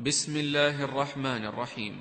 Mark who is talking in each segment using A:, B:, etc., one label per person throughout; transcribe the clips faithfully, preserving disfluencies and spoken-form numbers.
A: بسم الله الرحمن الرحيم.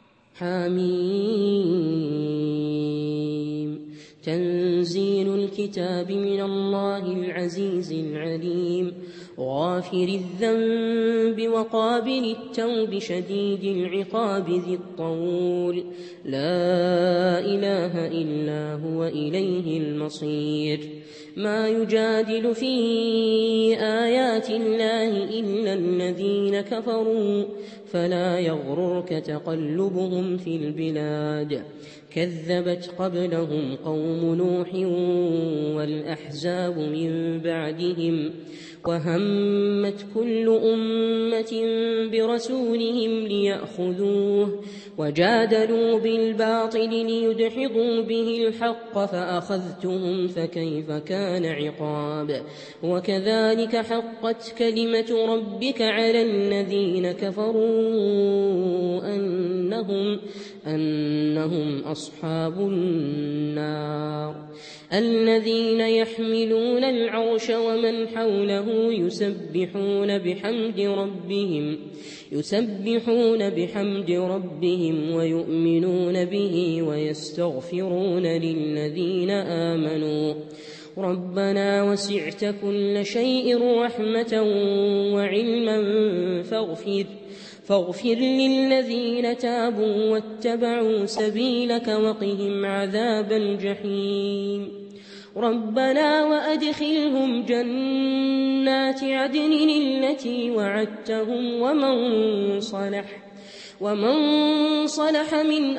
B: حميم. تنزيل الكتاب من الله العزيز العليم، غافر الذنب وقابل التوب شديد العقاب ذي الطول، لا إله إلا هو إليه المصير. ما يجادل في آيات الله إلا الذين كفروا، فلا يغررك تقلبهم في البلاد. كذبت قبلهم قوم نوح والأحزاب من بعدهم، وهمت كل أمة برسولهم ليأخذوه، وجادلوا بالباطل ليدحضوا به الحق فأخذتهم فكيف كان عقاب. وكذلك حقت كلمة ربك على الذين كفروا أنهم, أنهم أصحاب النار. الذين يحملون العرش ومن حوله يسبحون بحمد ربهم يسبحون بحمد ربهم ويؤمنون به ويستغفرون للذين آمنوا ربنا وسعت كل شيء رحمة وعلما فاغفر فاغفر للذين تابوا واتبعوا سبيلك وقهم عذاب الجحيم. ربنا وأدخلهم جنات عدن التي وعدتهم ومن صلح ومن صلح من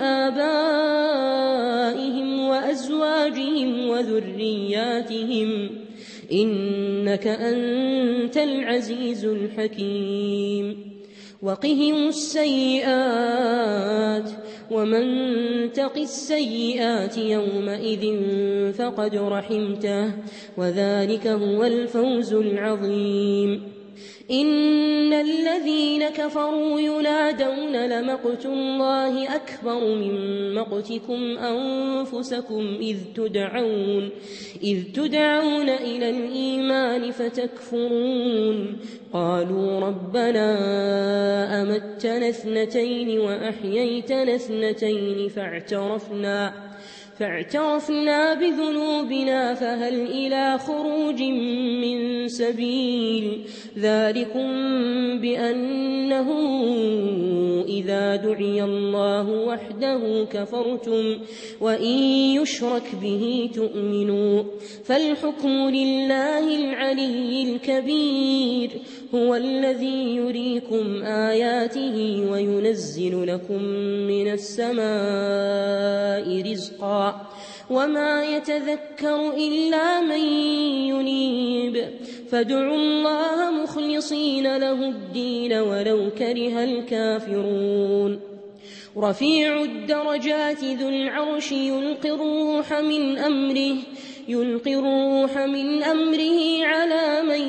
B: آبائهم وأزواجهم وذرياتهم إنك أنت العزيز الحكيم. وقهم السيئات ومن تق السيئات يومئذ فقد رحمته وذلك هو الفوز العظيم. إن الذين كفروا ينادون لمقت الله أكبر من مقتكم أنفسكم إذ تدعون, إذ تدعون إلى الإيمان فتكفرون. قالوا ربنا أمتنا اثنتين وأحييتنا اثنتين فاعترفنا فاعترفنا بذنوبنا فهل إلى خروج من سبيل. ذلكم بأنه إذا دعي الله وحده كفرتم وإن يشرك به تؤمنوا. فالحكم لله العلي الكبير، هو الذي يريكم آياته وينزل لكم من السماء رزقا وما يتذكر إلا من ينيب. فادعوا الله مخلصين له الدين ولو كره الكافرون. رفيع الدرجات ذو العرش يلقي الروح من أمره يلقي الروح من أمره على من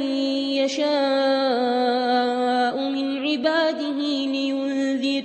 B: يشاء من عباده لينذر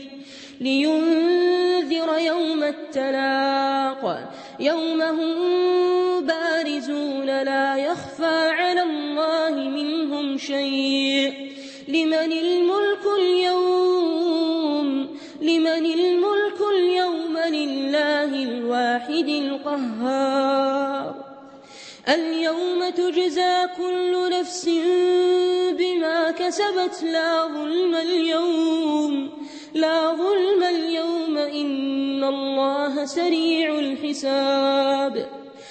B: لينذر يوم التلاق يوم هم بارزون لا يخفى على الله منهم شيء. لمن الملك اليوم لمن الملك اليوم لله الواحد القهار. اليوم تجزى كل نفس بما كسبت لا ظلم اليوم لا ظلم اليوم إن الله سريع الحساب.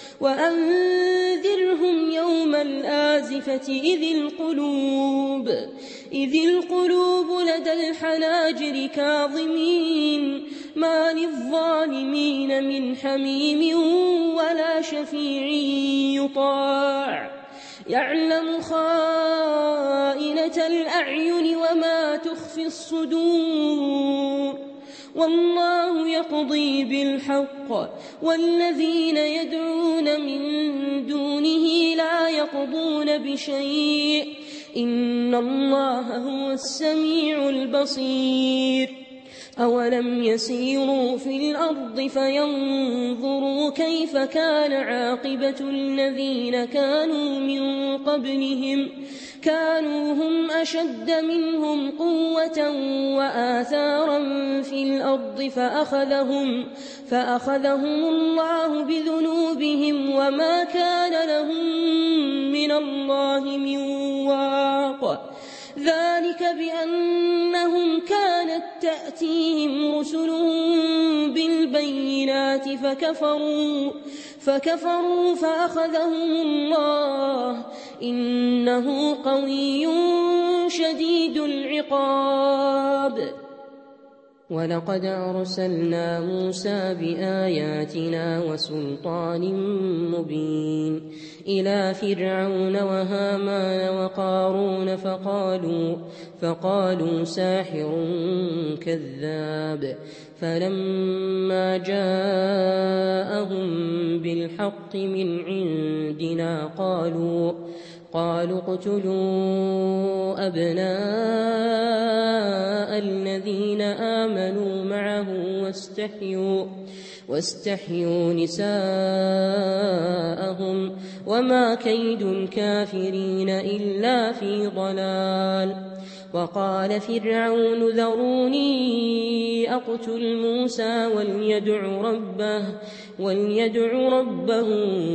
B: وأنذرهم يوم الآزفة إذ القلوب إذ القلوب لدى الحناجر كاظمين ما للظالمين من حميم ولا شفيع يطاع. يعلم خائنة الأعين وما تخفي الصدور والله يقضي بالحق والذين يدعون من دونه لا يقضون بشيء إن الله هو السميع البصير. أولم يسيروا في الأرض فينظروا كيف كان عاقبة الذين كانوا من قبلهم كانوا هم أشد منهم قوة وآثارا في الأرض فأخذهم, فأخذهم الله بذنوبهم وما كان لهم من الله من واق. ذلك بأنهم كانت تأتيهم رسلهم بالبينات فكفروا, فكفروا فأخذهم الله إنه قوي شديد العقاب. ولقد أرسلنا موسى بآياتنا وسلطان مبين إلى فرعون وهامان وقارون فقالوا, فقالوا ساحر كذاب. فلما جاءهم بالحق من عندنا قالوا قالوا اقتلوا أبناء الذين آمنوا معه واستحيوا, واستحيوا نساءهم وما كيد الكافرين إلا في ضلال. وقال فرعون ذروني أقتل موسى وليدع ربه, وليدع ربه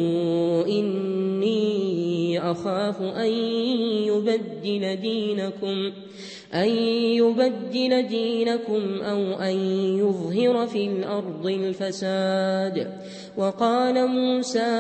B: إني أخاف أن يبدل دينكم أن يبدل دينكم أو أن يظهر في الأرض الفساد. وقال موسى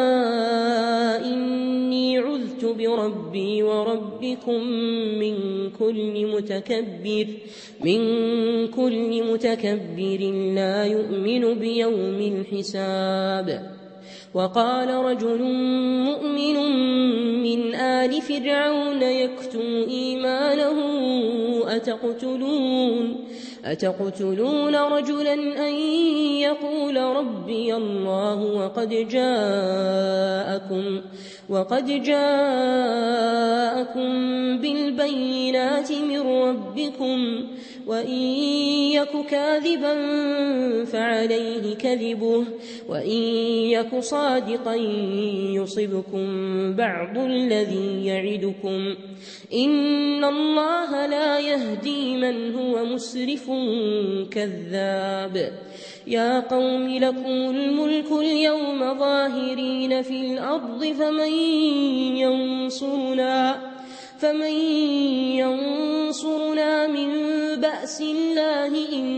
B: إني عذت بربي وربكم من كل متكبر من كل متكبر لا يؤمن بيوم الحساب. وقال رجل مؤمن من آل فرعون يكتم إيمانه أتقتلون, أتقتلون رجلا أن يقول ربي الله وقد جاءكم, وقد جاءكم بالبينات من ربكم وإن يك كاذبا فعليه كذبه وإن يك صادقا يصبكم بعض الذي يعدكم إن الله لا يهدي من هو مسرف كذاب. يا قوم لكم الملك اليوم ظاهرين في الأرض فمن ينصرنا فمن ينصرنا من بأس الله إن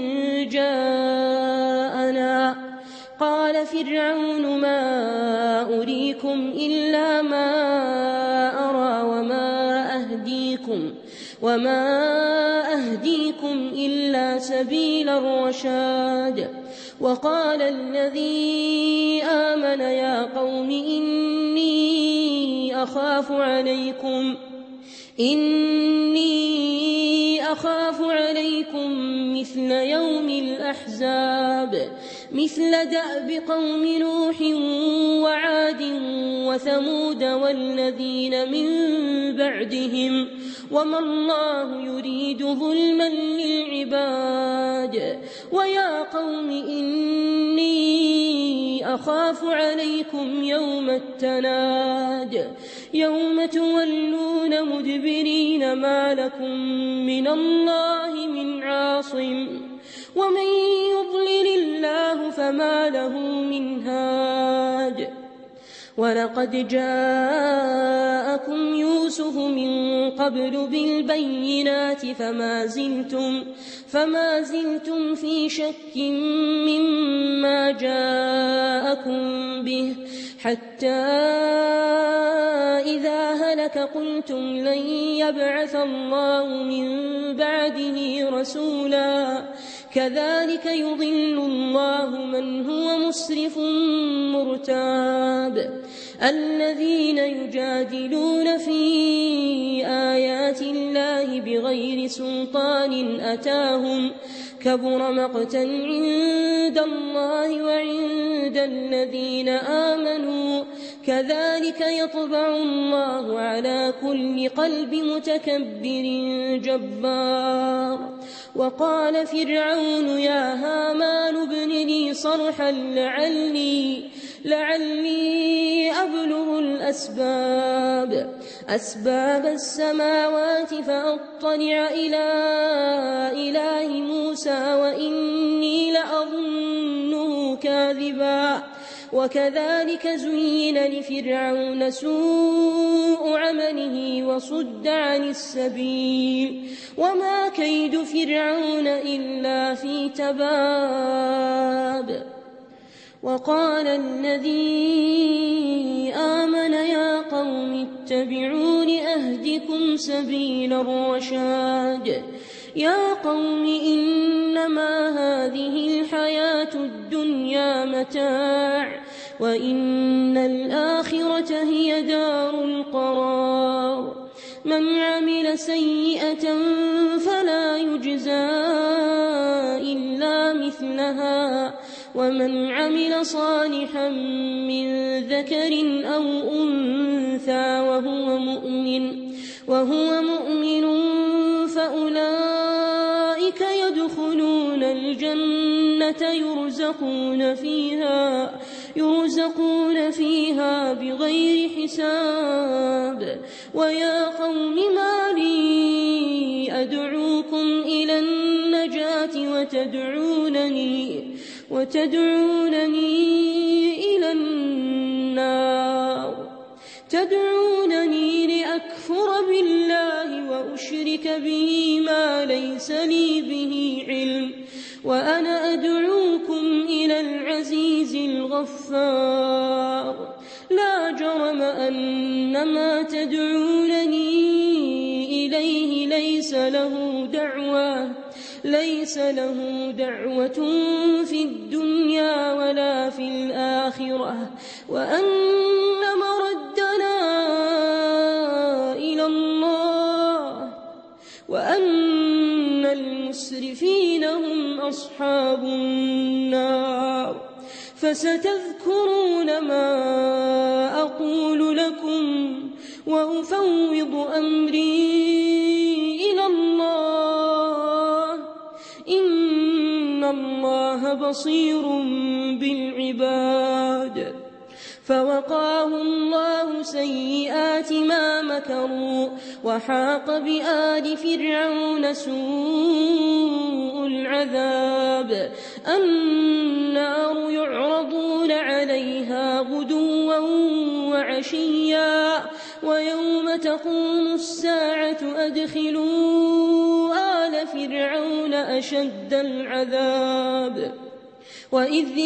B: جاءنا. قال فرعون ما أريكم إلا ما أرى وما أهديكم, وما أهديكم إلا سبيل الرشاد. وقال الذي آمن يا قوم إني أخاف عليكم إني أخاف عليكم مثل يوم الأحزاب مثل دأب قوم نوح وعاد وثمود والذين من بعدهم وما الله يريد ظلما للعباد. ويا قوم إني أخاف عليكم يوم التناد يوم تولون مدبرين ما لكم من الله من عاصم ومن يضلل الله فما له من هاد. ولقد جاءكم يوسف من قبل بالبينات فما زلتم, فما زلتم في شك مما جاءكم به حتى إذا هلك قلتم لن يبعث الله من بعده رسولا. كذلك يضل الله من هو مسرف مرتاب. الذين يجادلون في آيات الله بغير سلطان أتاهم كبر مقتا عند الله وعند الذين آمنوا كذلك يطبع الله على كل قلب متكبر جبار. وقال فرعون يا هامان ابن لي صرحا لعلي, لعلي أبلغ الأسباب أسباب السماوات فأطلع إلى إله موسى وإني لأظنه كاذبا وكذلك زين لفرعون سوء عمله وصد عن السبيل وما كيد فرعون إلا في تباب. وقال الذي آمن يا قوم اتبعون أهدكم سبيل الرشاد. يا قوم إنما هذه الحياة الدنيا متاع وإن الآخرة هي دار القرار. من عمل سيئة فلا يجزى إلا مثلها ومن عمل صالحا من ذكر أو أنثى وهو مؤمن وهو مؤمن فأولئك يدخلون الجنة يرزقون فيها يرزقون فيها بغير حساب. ويا قوم ما لي أدعوكم إلى النجاة وتدعونني وتدعونني إلى النار تدعونني لأكفر بالله وأشرك به ما ليس لي به علم وأنا أدعوكم إلى العزيز الغفار. لا جرم أن ما تدعونني إليه ليس له دعوة ليس له دعوة في الدنيا ولا في الآخرة وأن مردنا إلى الله وأن المسرفين هم أصحاب النار. فستذكرون ما أقول لكم وأفوض أمري إلى الله إن الله بصير بالعباد. فوقاه الله سيئات ما مكروا وحاق بآل فرعون سوء العذاب. النار يعرضون عليها غدوا وعشيا ويوم تقوم الساعة أدخلوا آل فرعون أشد العذاب. وإذ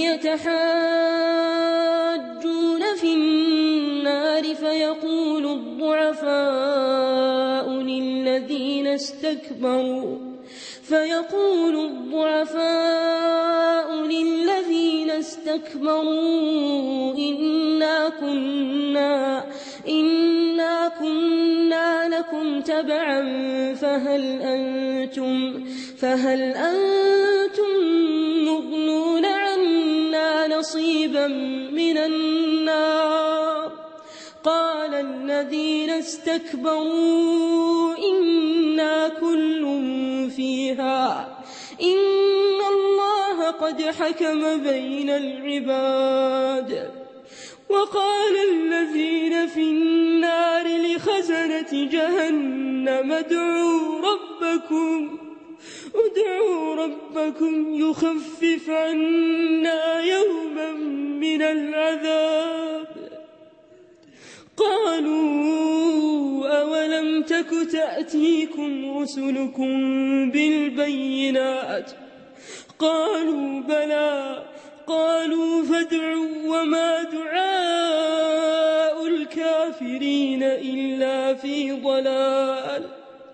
B: يتحاجون في النار فيقول الضعفاء للذين استكبروا فيقول الضعفاء للذين استكبروا إنا كنا إنا كنا لكم تبعا فهل أنتم فهل أنتم مغنون عنا نصيبا من النار. قال الذين استكبروا إنا كل فيها إن الله قد حكم بين العباد. وقال الذين في النار لخزنة جهنم ادعوا ربكم ادعوا ربكم يخفف عنا يوما من العذاب. قالوا أولم تك تأتيكم رسلكم بالبينات قالوا بلى قالوا فادعوا وما دعاء الكافرين إلا في ضلال.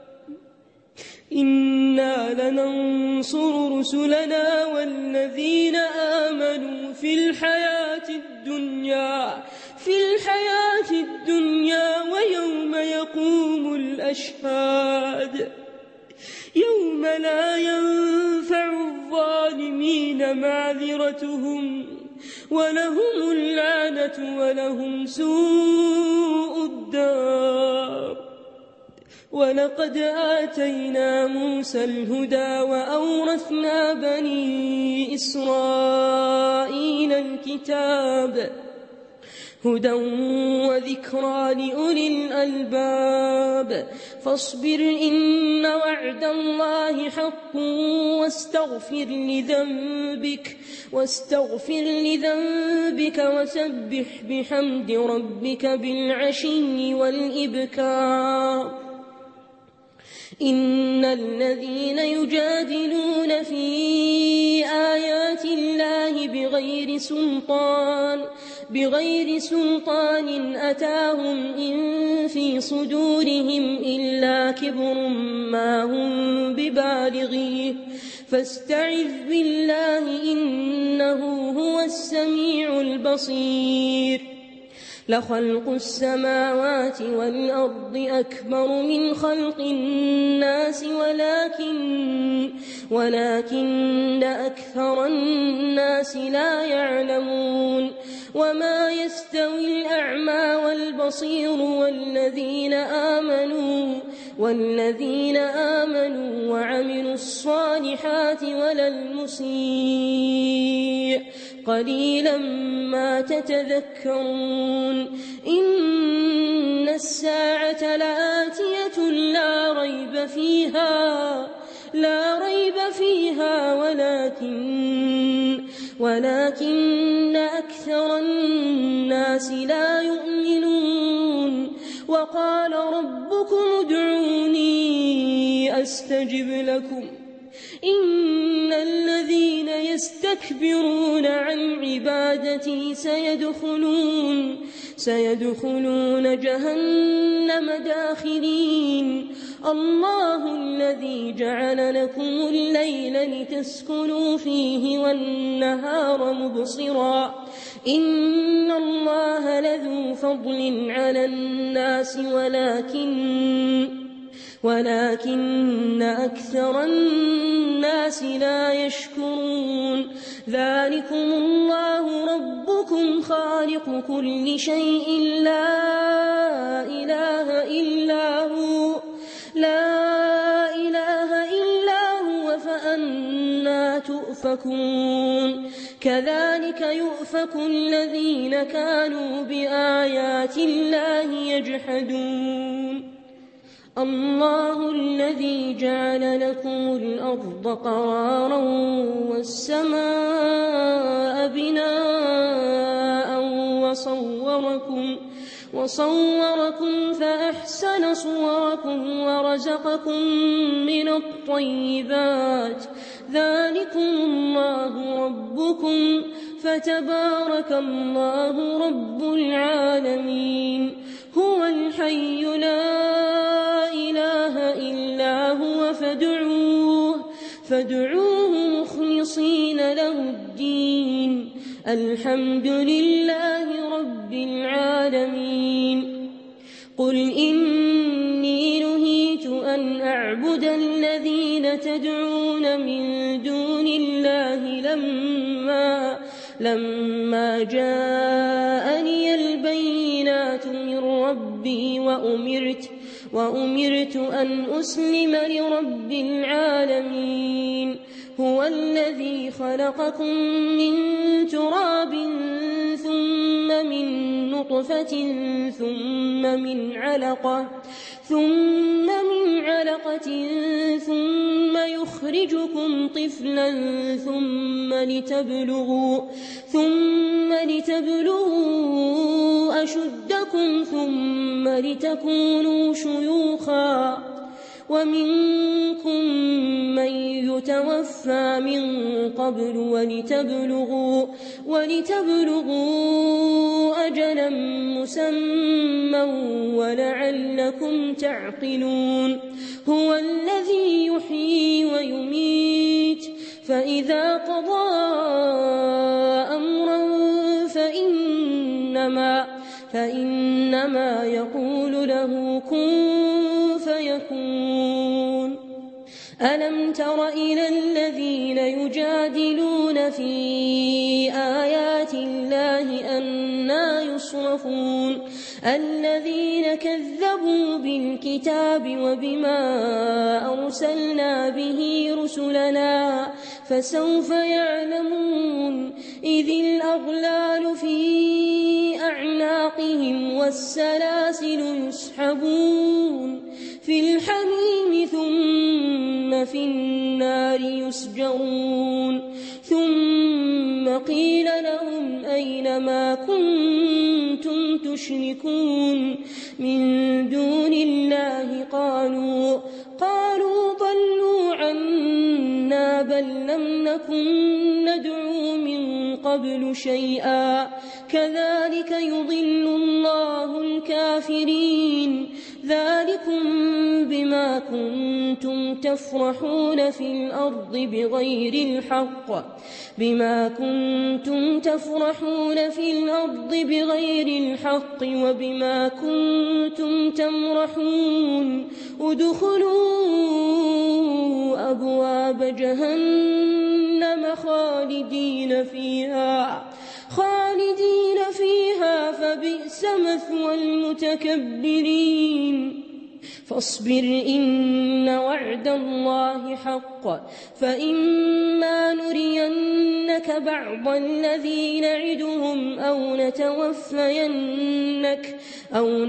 B: إنا لننصر رسلنا والذين آمنوا في الحياة الدنيا في الحياة الدنيا ويوم يقوم الأشهاد يوم لا ينفع الظالمين معذرتهم ولهم اللعنة ولهم سوء الدار. ولقد آتينا موسى الهدى وأورثنا بني إسرائيل الكتاب هدى وذكرى لأولي الألباب فاصبر إن وعد الله حق واستغفر لذنبك واستغفر لذنبك وسبح بحمد ربك بالعشي والإبكار إن الذين يجادلون في آيات الله بغير سلطان بغير سلطان أتاهم إن في صدورهم إلا كبر ما هم ببالغيه فاستعذ بالله إنه هو السميع البصير لخلق السماوات والأرض أكبر من خلق الناس ولكن ولكن أكثر الناس لا يعلمون وما يستوي الأعمى والبصير والذين آمنوا والذين آمنوا وعملوا الصالحات ولا المسيء قليلا ما تتذكرون إن الساعة لآتية لا ريب فيها لا ريب فيها ولكن ولكن أكثر الناس لا يؤمنون وقال ربكم ادعوني أستجب لكم إن الذين يستكبرون عن عبادتي سيدخلون سيدخلون جهنم داخرين الله الذي جعل لكم الليل لتسكنوا فيه والنهار مبصرا إن الله لذو فضل على الناس ولكن ولكن أكثر الناس لا يشكرون ذلكم الله ربكم خالق كل شيء لا إله إلا هو لا إله إلا هو فأنى تؤفكون كذلك يؤفك الذين كانوا بآيات الله يجحدون الله الذي جعل لكم الأرض قرارا والسماء بناء وصوركم وصوركم فأحسن صوركم ورزقكم من الطيبات ذلكم الله ربكم فتبارك الله رب العالمين هو الحي لا إله إلا هو فادعوه فادعوه مخلصين له الدين الحمد لله رب العالمين قل إني نهيت أن أعبد الذين تدعون من دون الله لما لما جاءني البينات من ربي وأمرت وأمرت أن أسلم لرب العالمين هو الذي خلقكم من تراب ثم من نطفة ثم من علقة ثم من علقة ثم يخرجكم طفلا ثم لتبلغوا ثم لتبلغوا أشدكم ثم لتكونوا شيوخا ومنكم من يتوفى من قبل ولتبلغوا ولتبلغوا أجلا مسمى ولعلكم تعقلون هو الذي يحيي ويميت فإذا قضى أمرا فإنما فإنما يقول له كن فيكون ألم تر إلى الذين يجادلون في آيات الله أنى يصرفون الذين كذبوا بالكتاب وبما أرسلنا به رسلنا فسوف يعلمون إذ الأغلال في أعناقهم والسلاسل يسحبون في الحميم ثم في النار يسجرون ثم قيل لهم أين ما كنتم تشركون من دون الله قالوا قالوا ضلوا عنا بل لم نكن ندعو من قبل شيئا كذلك يضل الله الكافرين ذلكم بما كنتم تفرحون في الأرض بغير الحق بما كنتم تفرحون في الأرض بغير الحق وبما كنتم تمرحون ادخلوا أبواب جهنم خالدين فيها خالدين فيها فبئس مثوى المتكبرين فاصبر إن وعد الله حق فإما نرينك بعض الذي نعدهم أو نتوفينك أو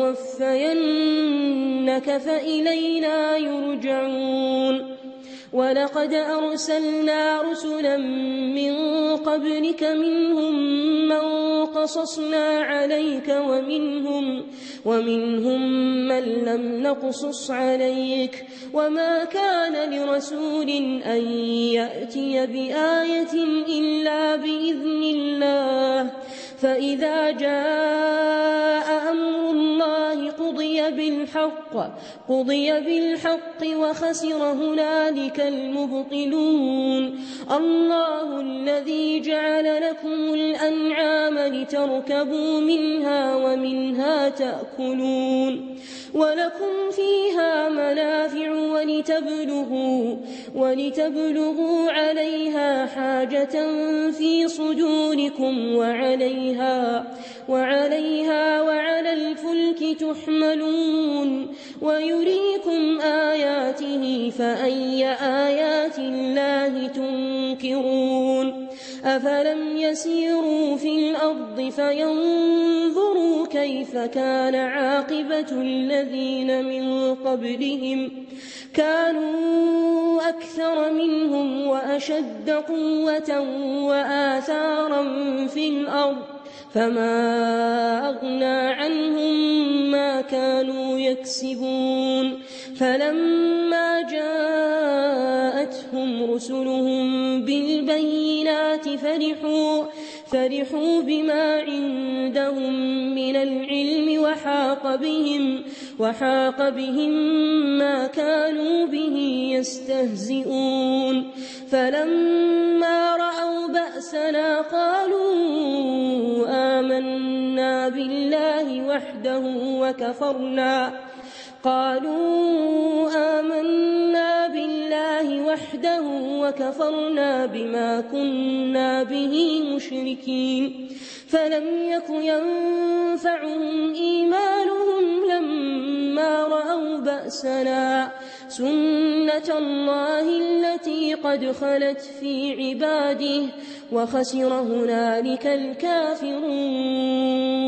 B: نتوفينك فإلينا يرجعون ولقد أرسلنا رسلا من قبلك منهم من قصصنا عليك ومنهم, ومنهم من لم نقصص عليك وما كان لرسول أن يأتي بآية إلا بإذن الله فإذا جاء أمر الله قضي بالحق قضي بالحق وخسر هنالك المبطلون الله الذي جعل لكم الأنعام لتركبوا منها ومنها تأكلون ولكم فيها منافع ولتبلغوا, ولتبلغوا عليها حاجة في صدوركم وعليها, وعليها وعلى الفلك تحملون ويريكم آياته فأي آيات الله تنكرون أفلم يسيروا في الأرض فينظروا كيف كان عاقبة الذين من قبلهم كانوا أكثر منهم وأشد قوة وآثارا في الأرض فما أغنى عنهم ما كانوا يكسبون فلما جاءتهم رسلهم بالبينات فرحوا فرحوا بما عندهم من العلم وحاق بهم وحاق بهم ما كانوا به يستهزئون فلما رأوا بأسنا قالوا آمنا بالله وحده وكفرنا قالوا آمنا بالله وحده وكفرنا بما كنا به مشركين فلم يك ينفعهم إيمانهم لما رأوا بأسنا سنة الله التي قد خلت في عباده وخسر هنالك الكافرون